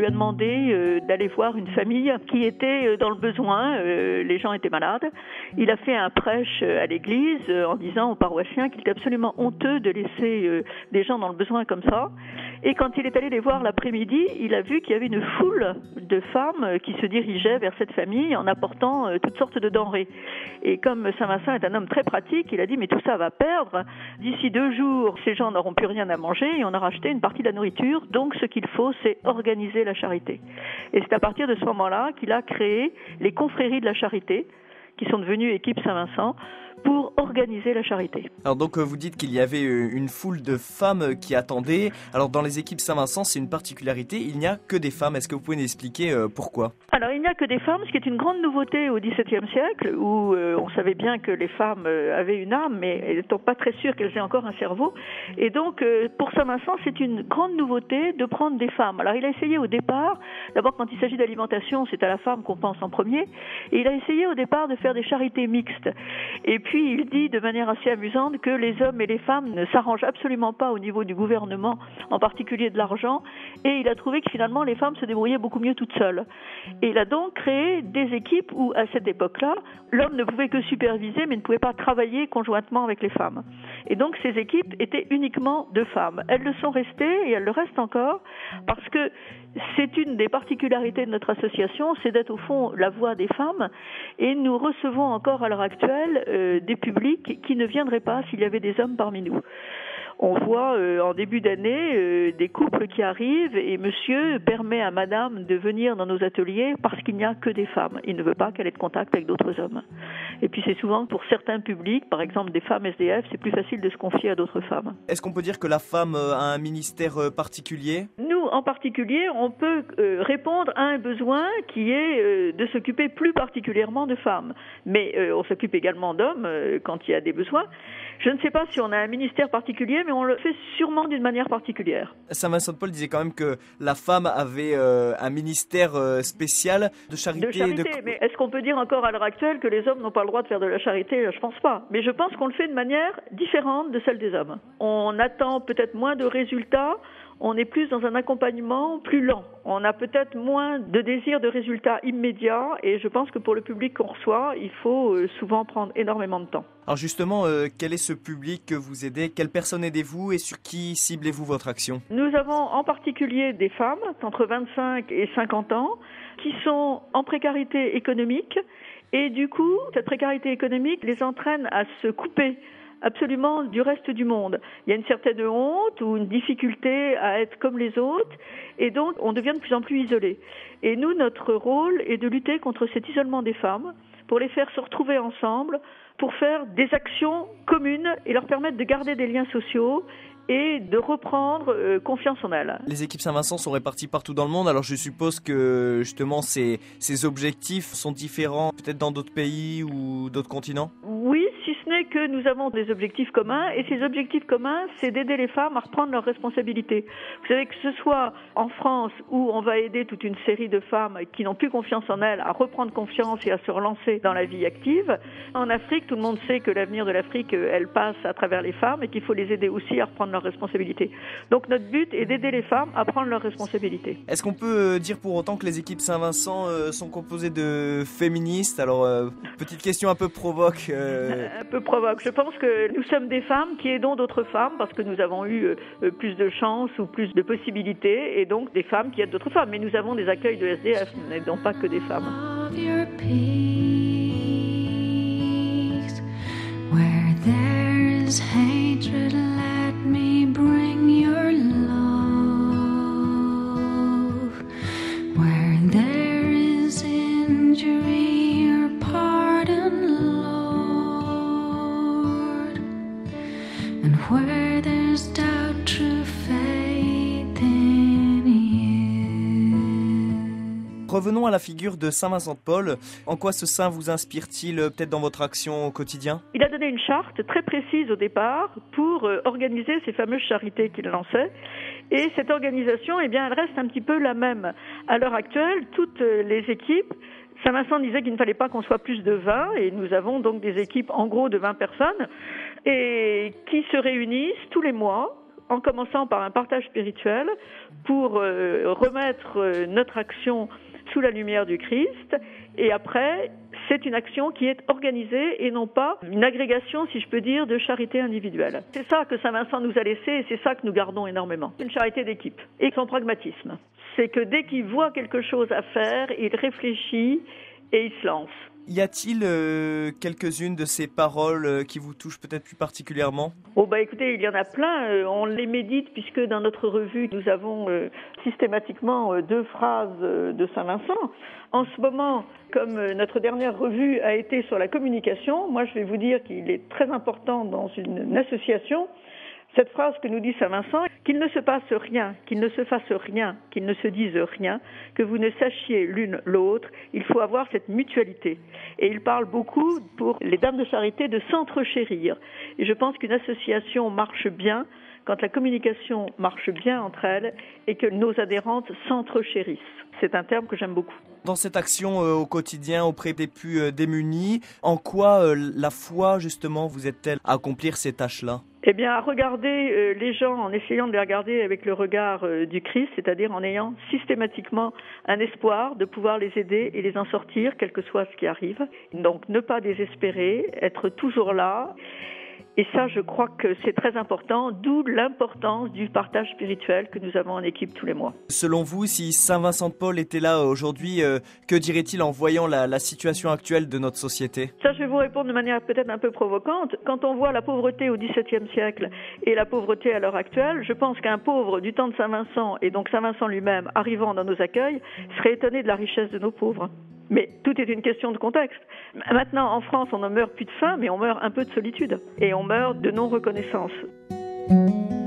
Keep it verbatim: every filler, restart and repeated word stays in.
lui a demandé euh, d'aller voir une famille qui était euh, dans le besoin, euh, les gens étaient malades. Il a fait un prêche à l'église euh, en disant aux paroissiens qu'il était absolument honteux de laisser euh, des gens dans le besoin comme ça. Et quand il est allé les voir l'après-midi, il a vu qu'il y avait une foule de femmes qui se dirigeaient vers cette famille en apportant euh, toutes sortes de denrées. Et comme Saint-Vincent est un homme très pratique, il a dit mais tout ça va perdre. D'ici deux jours, ces gens n'auront plus rien à manger et on a racheté une partie de la nourriture. Donc ce qu'il faut, c'est organiser la charité. Et c'est à partir de ce moment-là qu'il a créé les confréries de la charité, qui sont devenues équipe Saint-Vincent, pour organiser la charité. Alors donc vous dites qu'il y avait une foule de femmes qui attendaient. Alors dans les équipes Saint-Vincent, c'est une particularité, il n'y a que des femmes. Est-ce que vous pouvez nous expliquer pourquoi ? Alors il n'y a que des femmes, ce qui est une grande nouveauté au dix-septième siècle, où euh, on savait bien que les femmes euh, avaient une âme, mais elles n'étaient pas très sûres qu'elles aient encore un cerveau. Et donc euh, pour Saint-Vincent, c'est une grande nouveauté de prendre des femmes. Alors il a essayé au départ, d'abord quand il s'agit d'alimentation, c'est à la femme qu'on pense en premier, et il a essayé au départ de faire des charités mixtes. Et puis Puis il dit de manière assez amusante que les hommes et les femmes ne s'arrangent absolument pas au niveau du gouvernement, en particulier de l'argent, et il a trouvé que finalement les femmes se débrouillaient beaucoup mieux toutes seules. Et il a donc créé des équipes où, à cette époque-là, l'homme ne pouvait que superviser, mais ne pouvait pas travailler conjointement avec les femmes. Et donc ces équipes étaient uniquement de femmes. Elles le sont restées, et elles le restent encore, parce que c'est une des particularités de notre association, c'est d'être au fond la voix des femmes, et nous recevons encore à l'heure actuelle euh, des publics qui ne viendraient pas s'il y avait des hommes parmi nous. On voit euh, en début d'année euh, des couples qui arrivent et monsieur permet à madame de venir dans nos ateliers parce qu'il n'y a que des femmes. Il ne veut pas qu'elle ait de contact avec d'autres hommes. Et puis c'est souvent pour certains publics, par exemple des femmes S D F, c'est plus facile de se confier à d'autres femmes. Est-ce qu'on peut dire que la femme a un ministère particulier ? Nous, en particulier, on peut euh, répondre à un besoin qui est euh, de s'occuper plus particulièrement de femmes. Mais euh, on s'occupe également d'hommes euh, quand il y a des besoins. Je ne sais pas si on a un ministère particulier, mais on le fait sûrement d'une manière particulière. Saint-Vincent de Paul disait quand même que la femme avait euh, un ministère euh, spécial de charité. De charité, de... mais est-ce qu'on peut dire encore à l'heure actuelle que les hommes n'ont pas le droit de faire de la charité ? Je pense pas. Mais je pense qu'on le fait de manière différente de celle des hommes. On attend peut-être moins de résultats. On est plus dans un accompagnement plus lent. On a peut-être moins de désir de résultats immédiats et je pense que pour le public qu'on reçoit, il faut souvent prendre énormément de temps. Alors justement, euh, quel est ce public que vous aidez ? Quelles personnes aidez-vous et sur qui ciblez-vous votre action ? Nous avons en particulier des femmes entre vingt-cinq et cinquante ans qui sont en précarité économique et du coup, cette précarité économique les entraîne à se couper absolument du reste du monde. Il y a une certaine honte ou une difficulté à être comme les autres et donc on devient de plus en plus isolé. Et nous, notre rôle est de lutter contre cet isolement des femmes pour les faire se retrouver ensemble, pour faire des actions communes et leur permettre de garder des liens sociaux et de reprendre euh, confiance en elles. Les équipes Saint-Vincent sont réparties partout dans le monde, alors je suppose que justement ces, ces objectifs sont différents peut-être dans d'autres pays ou d'autres continents ? Oui, si ce n'est que nous avons des objectifs communs et ces objectifs communs, c'est d'aider les femmes à reprendre leurs responsabilités. Vous savez que ce soit en France où on va aider toute une série de femmes qui n'ont plus confiance en elles à reprendre confiance et à se relancer dans la vie active. En Afrique, tout le monde sait que l'avenir de l'Afrique, elle passe à travers les femmes et qu'il faut les aider aussi à reprendre leurs responsabilités. Donc notre but est d'aider les femmes à prendre leurs responsabilités. Est-ce qu'on peut dire pour autant que les équipes Saint-Vincent euh, sont composées de féministes ? Alors, euh, petite question un peu provoque. Euh... Un peu provoque. Je pense que nous sommes des femmes qui aidons d'autres femmes parce que nous avons eu euh, plus de chance ou plus de possibilités et donc des femmes qui aident d'autres femmes. Mais nous avons des accueils de S D F, nous n'aidons pas que des femmes. Where there is hatred, let me bring your love. Where there is injury, your pardon, Lord. And where there's doubt, true faith in you. Revenons à la figure de Saint-Vincent de Paul. En quoi ce saint vous inspire-t-il peut-être dans votre action au quotidien ? Il a donné une charte très précise au départ pour euh, organiser ces fameuses charités qu'il lançait. Et cette organisation, eh bien, elle reste un petit peu la même. À l'heure actuelle, toutes les équipes, Saint-Vincent disait qu'il ne fallait pas qu'on soit plus de vingt, et nous avons donc des équipes en gros de vingt personnes, et qui se réunissent tous les mois en commençant par un partage spirituel pour euh, remettre euh, notre action sous la lumière du Christ. Et après, c'est une action qui est organisée et non pas une agrégation, si je peux dire, de charité individuelle. C'est ça que Saint-Vincent nous a laissé et c'est ça que nous gardons énormément. Une charité d'équipe et son pragmatisme. C'est que dès qu'il voit quelque chose à faire, il réfléchit et il se lance. Y a-t-il euh, quelques-unes de ces paroles euh, qui vous touchent peut-être plus particulièrement ? Oh bah écoutez, il y en a plein. Euh, on les médite puisque dans notre revue, nous avons euh, systématiquement euh, deux phrases euh, de Saint-Vincent. En ce moment, comme euh, notre dernière revue a été sur la communication, moi je vais vous dire qu'il est très important dans une, une association cette phrase que nous dit Saint-Vincent, qu'il ne se passe rien, qu'il ne se fasse rien, qu'il ne se dise rien, que vous ne sachiez l'une l'autre, il faut avoir cette mutualité. Et il parle beaucoup pour les dames de charité de s'entrechérir. Et je pense qu'une association marche bien quand la communication marche bien entre elles et que nos adhérentes s'entrechérissent. C'est un terme que j'aime beaucoup. Dans cette action euh, au quotidien auprès des plus euh, démunis, en quoi euh, la foi justement vous aide-t-elle à accomplir ces tâches-là ? Eh bien, à regarder euh, les gens en essayant de les regarder avec le regard euh, du Christ, c'est-à-dire en ayant systématiquement un espoir de pouvoir les aider et les en sortir, quel que soit ce qui arrive. Donc, ne pas désespérer, être toujours là. Et ça, je crois que c'est très important, d'où l'importance du partage spirituel que nous avons en équipe tous les mois. Selon vous, si Saint Vincent de Paul était là aujourd'hui, euh, que dirait-il en voyant la, la situation actuelle de notre société ? Ça, je vais vous répondre de manière peut-être un peu provocante. Quand on voit la pauvreté au dix-septième siècle et la pauvreté à l'heure actuelle, je pense qu'un pauvre du temps de Saint Vincent, et donc Saint Vincent lui-même, arrivant dans nos accueils, serait étonné de la richesse de nos pauvres. Mais tout est une question de contexte. Maintenant, en France, on ne meurt plus de faim, mais on meurt un peu de solitude. Et on meurt de non-reconnaissance.